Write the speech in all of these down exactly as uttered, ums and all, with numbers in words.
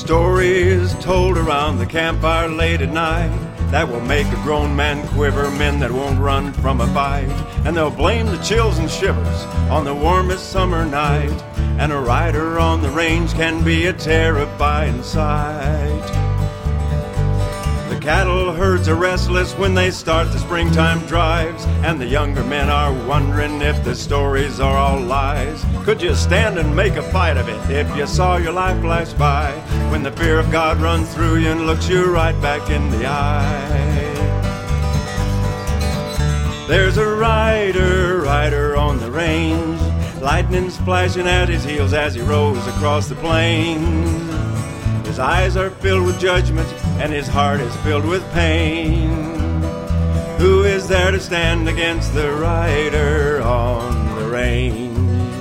stories told around the campfire late at night that will make a grown man quiver, men that won't run from a fight. And they'll blame the chills and shivers on the warmest summer night. And a rider on the range can be a terrifying sight. The cattle herds are restless when they start the springtime drives, and the younger men are wondering if the stories are all lies. Could you stand and make a fight of it if you saw your life flash by, when the fear of God runs through you and looks you right back in the eye? There's a rider, rider on the range, lightning's flashing at his heels as he rows across the plains. His eyes are filled with judgment and his heart is filled with pain. Who is there to stand against the rider on the range?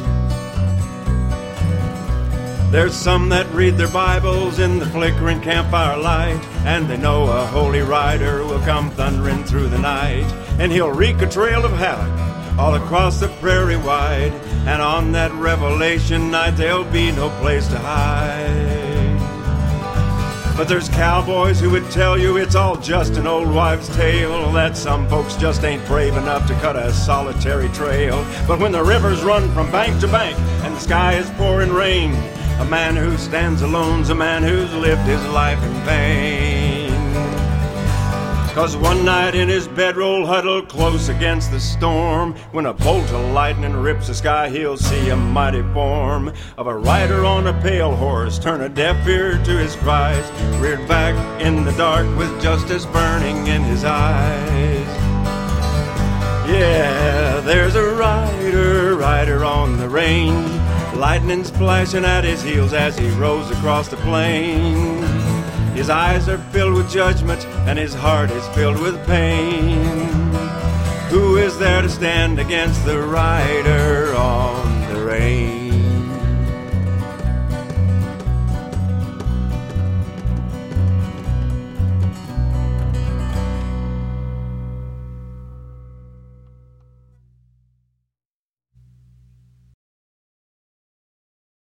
There's some that read their Bibles in the flickering campfire light, and they know a holy rider will come thundering through the night, and he'll wreak a trail of havoc all across the prairie wide, and on that revelation night there'll be no place to hide. But there's cowboys who would tell you it's all just an old wives' tale, that some folks just ain't brave enough to cut a solitary trail. But when the rivers run from bank to bank and the sky is pouring rain, a man who stands alone's a man who's lived his life in vain. 'Cause one night in his bedroll huddled close against the storm, when a bolt of lightning rips the sky, he'll see a mighty form of a rider on a pale horse turn a deaf ear to his cries, reared back in the dark with justice burning in his eyes. Yeah, there's a rider, rider on the range, lightning's flashing at his heels as he rows across the plain. His eyes are filled with judgment and his heart is filled with pain. Who is there to stand against the rider on the range?